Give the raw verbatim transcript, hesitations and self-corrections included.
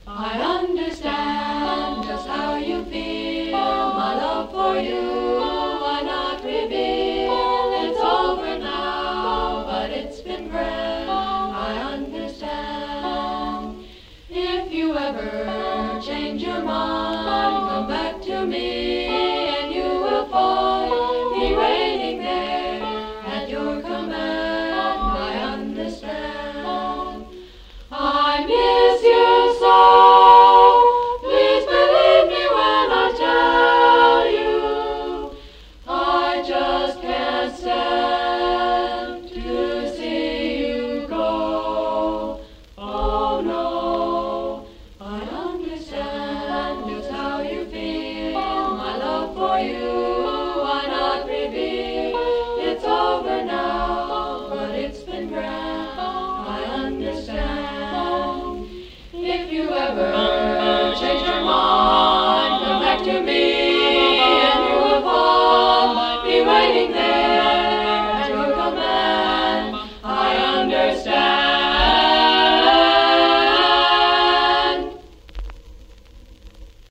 I understand just how you feel. My love for you, why not reveal? It's over now, but it's been grand. I understand. If you ever change your mind,